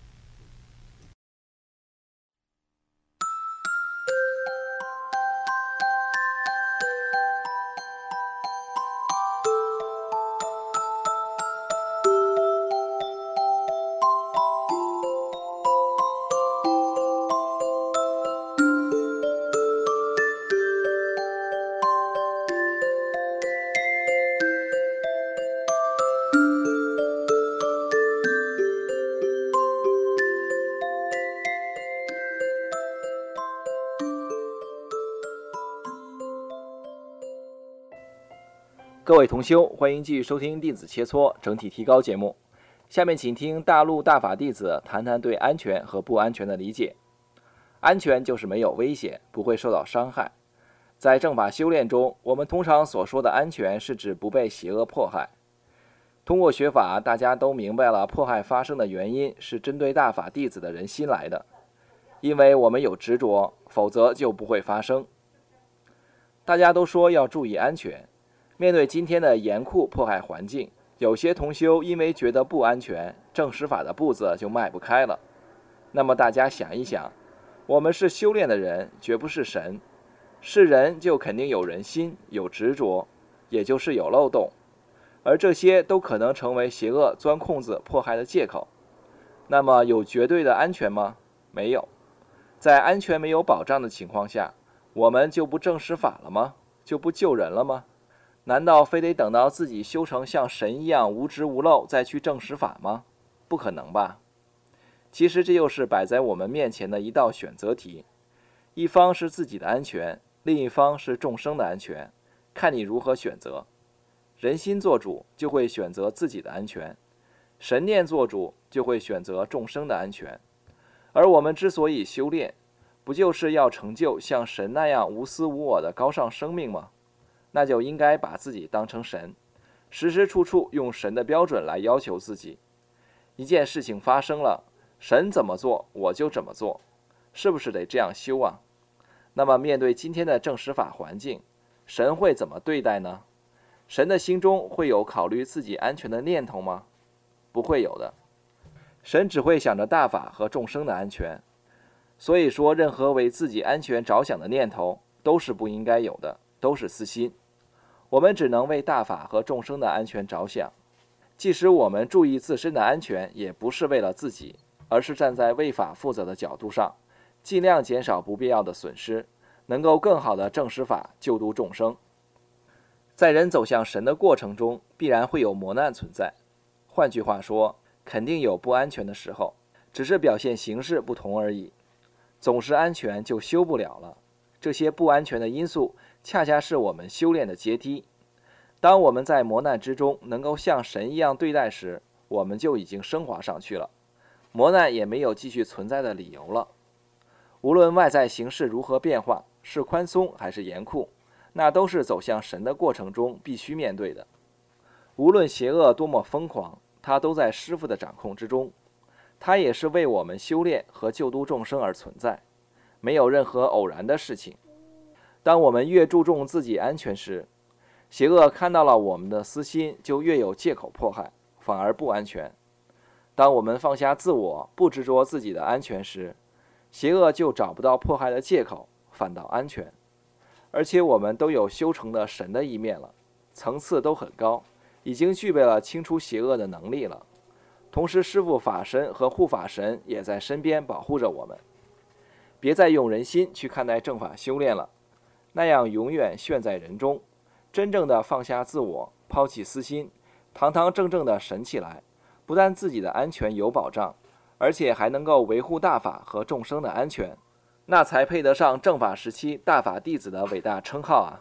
各位同修，欢迎继续收听弟子切磋整体提高节目。下面请听大陆大法弟子谈谈对安全和不安全的理解。安全就是没有危险，不会受到伤害。在正法修炼中，我们通常所说的安全是指不被邪恶迫害。通过学法，大家都明白了迫害发生的原因是针对大法弟子的人心来的，因为我们有执着，否则就不会发生。大家都说要注意安全，面对今天的严酷迫害环境，有些同修因为觉得不安全，正实法的步子就迈不开了。那么大家想一想，我们是修炼的人，绝不是神，是人就肯定有人心，有执着，也就是有漏洞，而这些都可能成为邪恶钻空子迫害的借口。那么有绝对的安全吗？没有。在安全没有保障的情况下，我们就不正实法了吗？就不救人了吗？难道非得等到自己修成像神一样无执无漏再去正实法吗？不可能吧。其实这就是摆在我们面前的一道选择题，一方是自己的安全，另一方是众生的安全，看你如何选择。人心做主就会选择自己的安全，神念做主就会选择众生的安全。而我们之所以修炼，不就是要成就像神那样无私无我的高尚生命吗？那就应该把自己当成神，时时处处用神的标准来要求自己。一件事情发生了，神怎么做我就怎么做，是不是得这样修啊？那么面对今天的正实法环境，神会怎么对待呢？神的心中会有考虑自己安全的念头吗？不会有的。神只会想着大法和众生的安全。所以说，任何为自己安全着想的念头都是不应该有的，都是私心。我们只能为大法和众生的安全着想，即使我们注意自身的安全，也不是为了自己，而是站在为法负责的角度上，尽量减少不必要的损失，能够更好的正实法，救度众生。在人走向神的过程中，必然会有磨难存在。换句话说，肯定有不安全的时候，只是表现形式不同而已。总是安全就修不了了，这些不安全的因素恰恰是我们修炼的阶梯。当我们在磨难之中能够像神一样对待时，我们就已经升华上去了。 磨难也没有继续存在的理由了。无论外在形势如何变化，是宽松还是严酷，那都是走向神的过程中必须面对的。无论邪恶多么疯狂，它都在师父的掌控之中，它也是为我们修炼和救度众生而存在，没有任何偶然的事情。当我们越注重自己安全时，邪恶看到了我们的私心，就越有借口迫害，反而不安全。当我们放下自我，不执着自己的安全时，邪恶就找不到迫害的借口，反倒安全。而且我们都有修成的神的一面了，层次都很高，已经具备了清除邪恶的能力了。同时师父法身和护法神也在身边保护着我们。别再用人心去看待正法修炼了，那样永远陷在人中。真正的放下自我，抛弃私心，堂堂正正的神起来，不但自己的安全有保障，而且还能够维护大法和众生的安全，那才配得上正法时期大法弟子的伟大称号啊！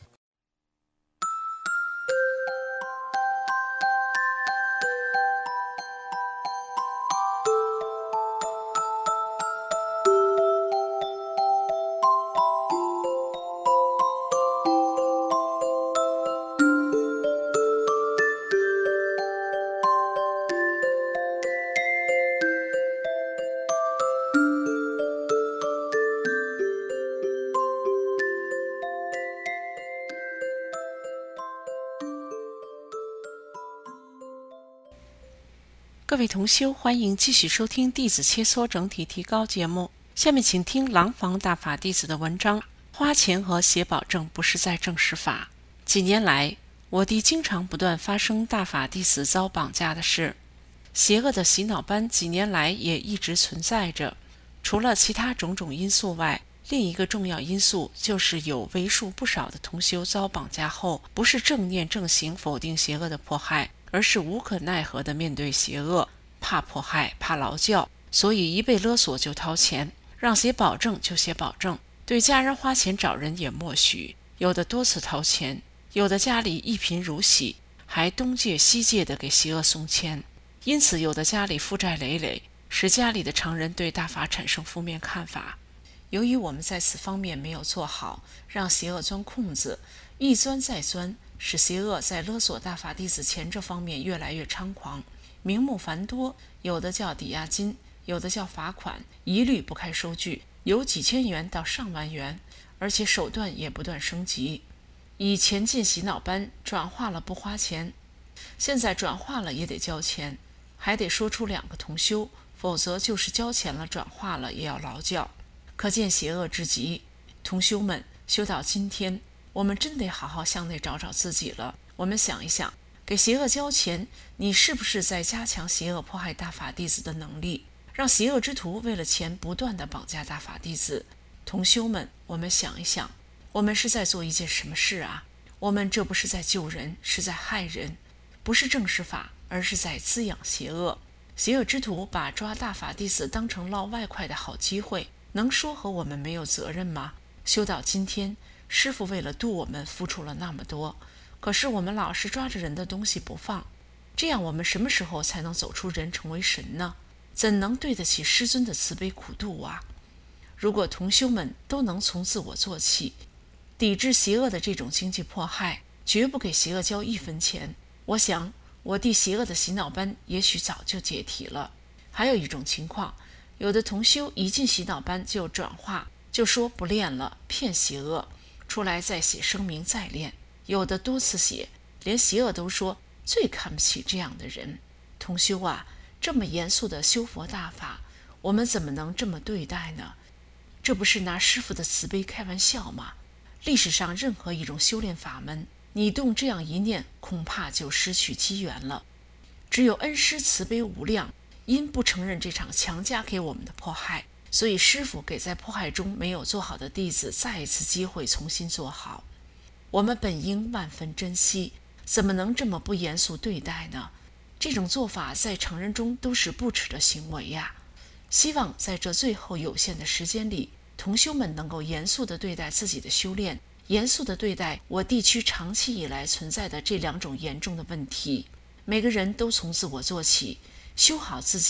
各位同修，欢迎继续收听弟子切磋整体提高节目。下面请听廊坊大法弟子的文章：花钱和写保证不是在证实法。几年来，我地经常不断发生大法弟子遭绑架的事，邪恶的洗脑班几年来也一直存在着。除了其他种种因素外，另一个重要因素就是有为数不少的同修遭绑架后，不是正念正行否定邪恶的迫害，而是无可奈何地面对邪恶，怕迫害，怕劳教，所以一被勒索就掏钱，让写保证就写保证，对家人花钱找人也默许，有的多次掏钱，有的家里一贫如洗，还东借西借的给邪恶送钱，因此有的家里负债累累，使家里的常人对大法产生负面看法。由于我们在此方面没有做好，让邪恶钻空子，一钻再钻，使邪恶在勒索大法弟子钱这方面越来越猖狂，名目繁多，有的叫抵押金，有的叫罚款，一律不开收据，有几千元到上万元，而且手段也不断升级。以前进洗脑班转化了不花钱，现在转化了也得交钱，还得说出2个同修，否则就是交钱了转化了也要劳教，可见邪恶之极。同修们，修到今天，我们真得好好向内找找自己了。我们想一想，给邪恶交钱，你是不是在加强邪恶迫害大法弟子的能力，让邪恶之徒为了钱不断地绑架大法弟子？同修们，我们想一想，我们是在做一件什么事啊？我们这不是在救人，是在害人，不是正视法，而是在滋养邪恶。邪恶之徒把抓大法弟子当成捞外快的好机会，能说和我们没有责任吗？修到今天，师父为了度我们付出了那么多，可是我们老是抓着人的东西不放，这样我们什么时候才能走出人成为神呢？怎能对得起师尊的慈悲苦度啊？如果同修们都能从自我做起，抵制邪恶的这种经济迫害，绝不给邪恶交1分钱，我想我地邪恶的洗脑班也许早就解体了。还有一种情况，有的同修一进洗脑班就转化，就说不练了，骗邪恶，出来再写声明再练，有的多次写，连邪恶都说最看不起这样的人。同修啊，这么严肃的修佛大法，我们怎么能这么对待呢？这不是拿师父的慈悲开玩笑吗？历史上任何一种修炼法门，你动这样一念，恐怕就失去机缘了。只有恩师慈悲无量，因不承认这场强加给我们的迫害，所以师父给在迫害中没有做好的弟子再一次机会重新做好。我们本应万分珍惜，怎么能这么不严肃对待呢？这种做法在常人中都是不耻的行为呀。希望在这最后有限的时间里，同修们能够严肃地对待自己的修炼，严肃地对待我地区长期以来存在的这2种严重的问题。每个人都从自我做起，修好自己，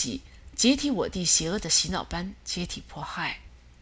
解体我地邪恶的洗脑班，解体迫害。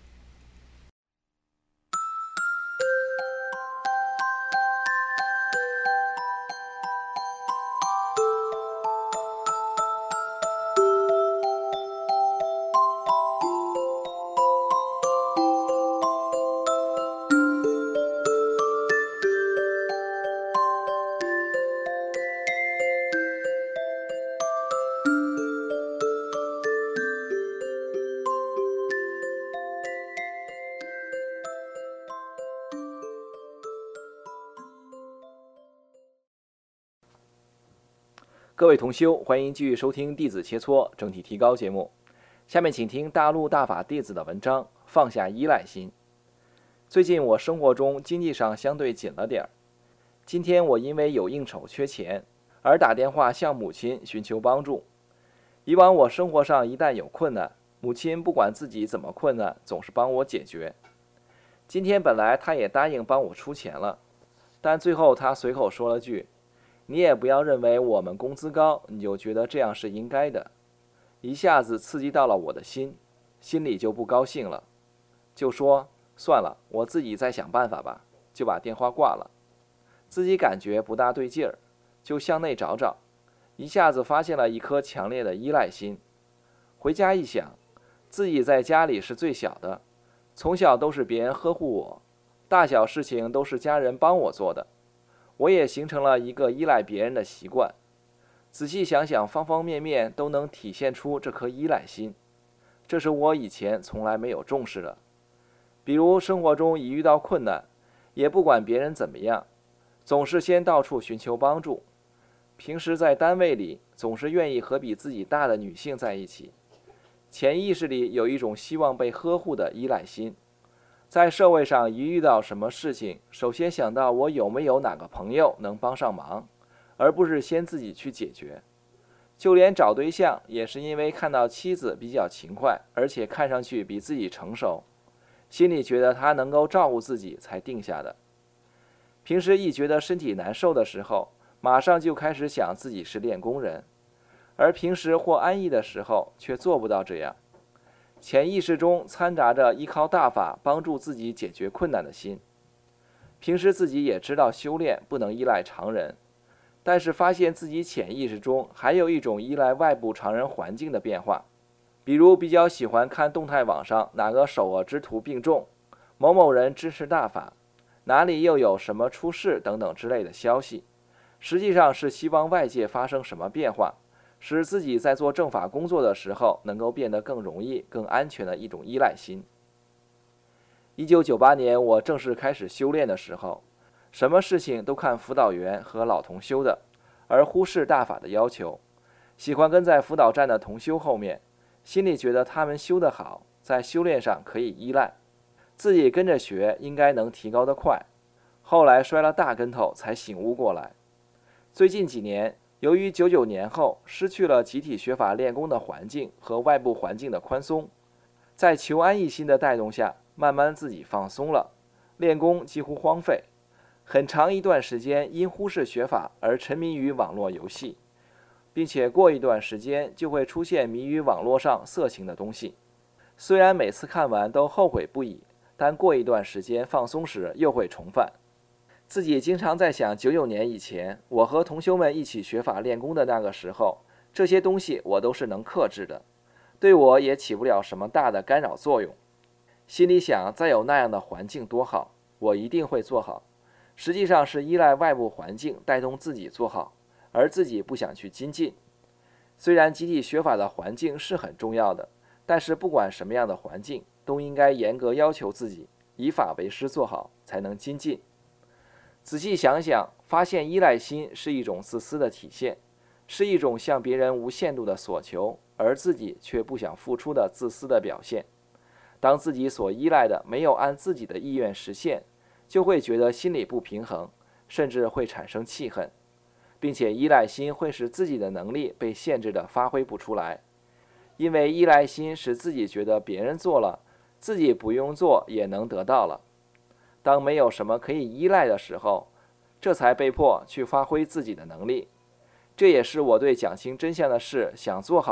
各位同修，欢迎继续收听弟子切磋整体提高节目。下面请听大陆大法弟子的文章，放下依赖心。最近我生活中经济上相对紧了点儿，今天我因为有应酬缺钱而打电话向母亲寻求帮助。以往我生活上一旦有困难，母亲不管自己怎么困难，总是帮我解决。今天本来她也答应帮我出钱了，但最后她随口说了句：“你也不要认为我们工资高，你就觉得这样是应该的。”一下子刺激到了我的心，心里就不高兴了，就说算了，我自己再想办法吧，就把电话挂了。自己感觉不大对劲儿，就向内找找，一下子发现了一颗强烈的依赖心。回家一想，自己在家里是最小的，从小都是别人呵护我，大小事情都是家人帮我做的，我也形成了一个依赖别人的习惯。仔细想想，方方面面都能体现出这颗依赖心，这是我以前从来没有重视的。比如生活中一遇到困难，也不管别人怎么样，总是先到处寻求帮助。平时在单位里，总是愿意和比自己大的女性在一起，潜意识里有一种希望被呵护的依赖心。在社会上一遇到什么事情，首先想到我有没有哪个朋友能帮上忙，而不是先自己去解决。就连找对象也是因为看到妻子比较勤快，而且看上去比自己成熟，心里觉得她能够照顾自己才定下的。平时一觉得身体难受的时候，马上就开始想自己是练功人，而平时或安逸的时候却做不到这样。潜意识中掺杂着依靠大法帮助自己解决困难的心。平时自己也知道修炼不能依赖常人，但是发现自己潜意识中还有一种依赖外部常人环境的变化。比如比较喜欢看动态网上哪个手握之徒病重，某某人支持大法，哪里又有什么出事等等之类的消息，实际上是希望外界发生什么变化，使自己在做正法工作的时候能够变得更容易、更安全的一种依赖心。1998年我正式开始修炼的时候，什么事情都看辅导员和老同修的，而忽视大法的要求，喜欢跟在辅导站的同修后面，心里觉得他们修得好，在修炼上可以依赖，自己跟着学应该能提高得快。后来摔了大跟头才醒悟过来。最近几年，由于99年后失去了集体学法练功的环境和外部环境的宽松，在求安逸心的带动下，慢慢自己放松了，练功几乎荒废。很长一段时间因忽视学法而沉迷于网络游戏，并且过一段时间就会出现迷于网络上色情的东西。虽然每次看完都后悔不已，但过一段时间放松时又会重返。自己经常在想，99年以前我和同修们一起学法练功的那个时候，这些东西我都是能克制的，对我也起不了什么大的干扰作用。心里想，再有那样的环境多好，我一定会做好。实际上是依赖外部环境带动自己做好，而自己不想去精进。虽然集体学法的环境是很重要的，但是不管什么样的环境，都应该严格要求自己，以法为师做好，才能精进。仔细想想，发现依赖心是一种自私的体现，是一种向别人无限度的索求，而自己却不想付出的自私的表现。当自己所依赖的没有按自己的意愿实现，就会觉得心里不平衡，甚至会产生气恨，并且依赖心会使自己的能力被限制的发挥不出来，因为依赖心使自己觉得别人做了，自己不用做也能得到了。当没有什么可以依赖的时候，这才被迫去发挥自己的能力。这也是我对讲清真相的事想做好，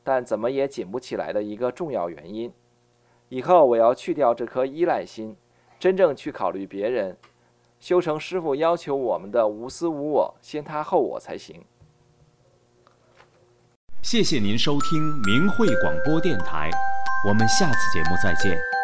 但怎么也紧不起来的一个重要原因。以后我要去掉这颗依赖心，真正去考虑别人，修成师父要求我们的无私无我、先他后我才行。
谢谢您收听明慧广播电台，我们下次节目再见。